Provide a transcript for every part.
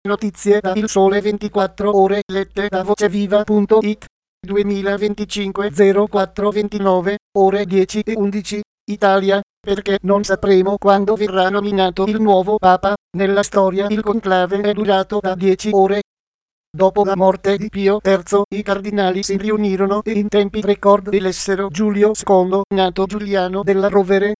Notizie da Il Sole 24 Ore lette da voceviva.it 2025 04 29 ore 10 e 11 Italia, perché non sapremo quando verrà nominato il nuovo Papa. Nella storia il conclave è durato da 10 ore. Dopo la morte di Pio III, i cardinali si riunirono e in tempi record elessero Giulio II, nato Giuliano della Rovere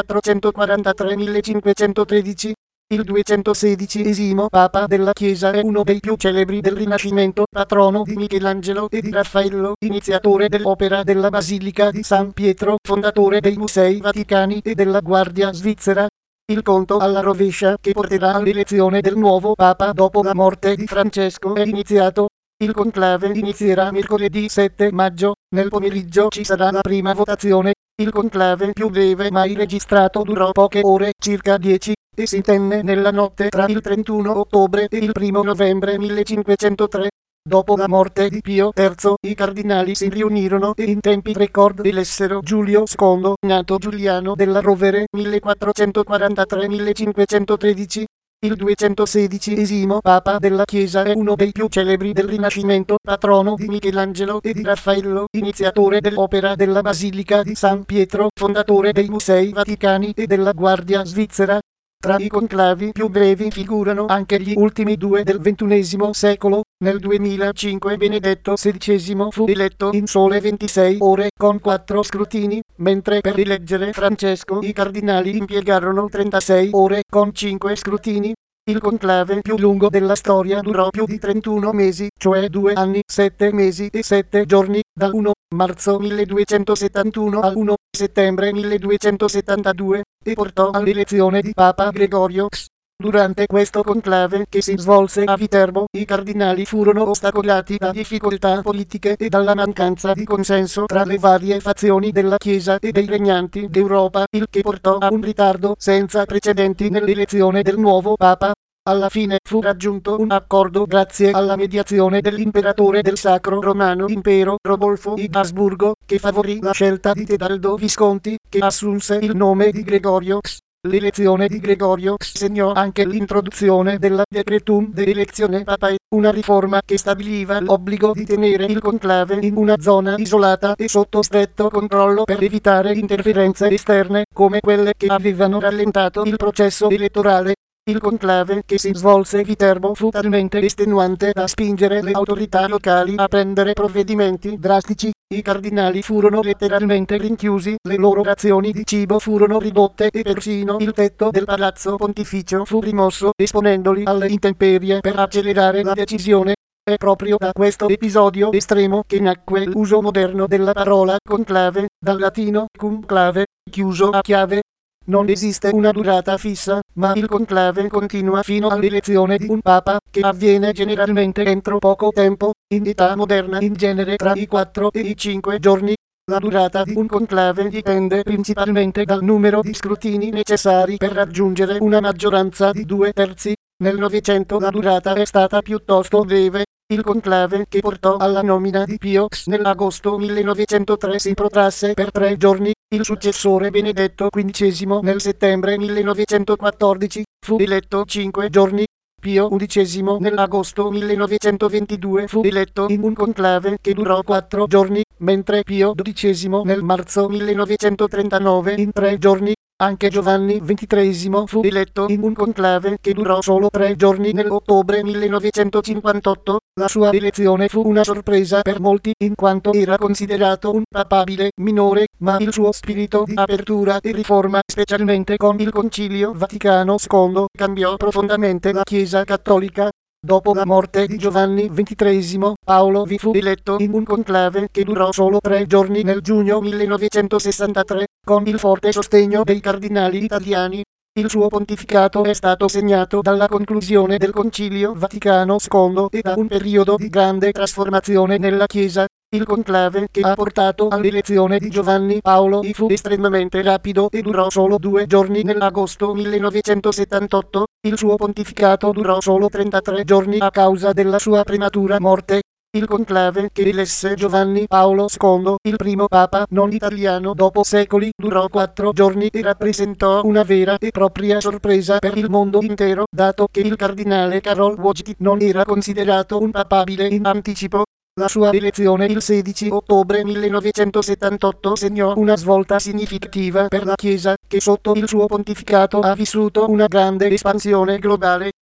1443-1513. Il 216esimo Papa della Chiesa è uno dei più celebri del Rinascimento, patrono di Michelangelo e di Raffaello, iniziatore dell'opera della Basilica di San Pietro, fondatore dei Musei Vaticani e della Guardia Svizzera. Il conto alla rovescia che porterà all'elezione del nuovo Papa dopo la morte di Francesco è iniziato. Il conclave inizierà mercoledì 7 maggio, nel pomeriggio ci sarà la prima votazione. Il conclave più breve mai registrato durò poche ore, circa 10, e si tenne nella notte tra il 31 ottobre e il 1 novembre 1503. Dopo la morte di Pio III, i cardinali si riunirono e in tempi record elessero Giulio II, nato Giuliano della Rovere 1443-1513. Il 216esimo Papa della Chiesa è uno dei più celebri del Rinascimento, patrono di Michelangelo e di Raffaello, iniziatore dell'opera della Basilica di San Pietro, fondatore dei Musei Vaticani e della Guardia Svizzera. Tra i conclavi più brevi figurano anche gli ultimi due del XXI secolo. Nel 2005 Benedetto XVI fu eletto in sole 26 ore con 4 scrutini, mentre per rieleggere Francesco i cardinali impiegarono 36 ore con 5 scrutini. Il conclave più lungo della storia durò più di 31 mesi, cioè 2 anni, 7 mesi e 7 giorni, dal 1 marzo 1271 al 1 settembre 1272, e portò all'elezione di Papa Gregorio X. Durante questo conclave, che si svolse a Viterbo, i cardinali furono ostacolati da difficoltà politiche e dalla mancanza di consenso tra le varie fazioni della Chiesa e dei regnanti d'Europa, il che portò a un ritardo senza precedenti nell'elezione del nuovo Papa. Alla fine fu raggiunto un accordo grazie alla mediazione dell'imperatore del Sacro Romano Impero, Rodolfo I d'Asburgo, che favorì la scelta di Tebaldo Visconti, che assunse il nome di Gregorio X. L'elezione di Gregorio X segnò anche l'introduzione della Decretum de Elezione Papae, una riforma che stabiliva l'obbligo di tenere il conclave in una zona isolata e sotto stretto controllo per evitare interferenze esterne, come quelle che avevano rallentato il processo elettorale. Il conclave che si svolse a Viterbo fu talmente estenuante da spingere le autorità locali a prendere provvedimenti drastici. I cardinali furono letteralmente rinchiusi, le loro razioni di cibo furono ridotte e persino il tetto del palazzo pontificio fu rimosso, esponendoli alle intemperie per accelerare la decisione. È proprio da questo episodio estremo che nacque l'uso moderno della parola conclave, dal latino cum clave, chiuso a chiave. Non esiste una durata fissa, ma il conclave continua fino all'elezione di un papa, che avviene generalmente entro poco tempo, in età moderna in genere tra i 4 e i 5 giorni. La durata di un conclave dipende principalmente dal numero di scrutini necessari per raggiungere una maggioranza di 2/3. Nel Novecento la durata è stata piuttosto breve. Il conclave che portò alla nomina di Pio X nell'agosto 1903 si protrasse per 3 giorni. Il successore Benedetto XV nel settembre 1914 fu eletto 5 giorni. Pio XI nell'agosto 1922 fu eletto in un conclave che durò 4 giorni, mentre Pio XII nel marzo 1939 in 3 giorni. Anche Giovanni XXIII fu eletto in un conclave che durò solo 3 giorni nell'ottobre 1958. La sua elezione fu una sorpresa per molti in quanto era considerato un papabile minore, ma il suo spirito di apertura e riforma, specialmente con il Concilio Vaticano II, cambiò profondamente la Chiesa cattolica. Dopo la morte di Giovanni XXIII, Paolo V fu eletto in un conclave che durò solo 3 giorni nel giugno 1963, con il forte sostegno dei cardinali italiani. Il suo pontificato è stato segnato dalla conclusione del Concilio Vaticano II e da un periodo di grande trasformazione nella Chiesa. Il conclave che ha portato all'elezione di Giovanni Paolo I fu estremamente rapido e durò solo 2 giorni nell'agosto 1978. Il suo pontificato durò solo 33 giorni a causa della sua prematura morte. Il conclave che elesse Giovanni Paolo II, il primo papa non italiano dopo secoli, durò 4 giorni e rappresentò una vera e propria sorpresa per il mondo intero, dato che il cardinale Karol Wojtyła non era considerato un papabile in anticipo. La sua elezione il 16 ottobre 1978 segnò una svolta significativa per la Chiesa, che sotto il suo pontificato ha vissuto una grande espansione globale.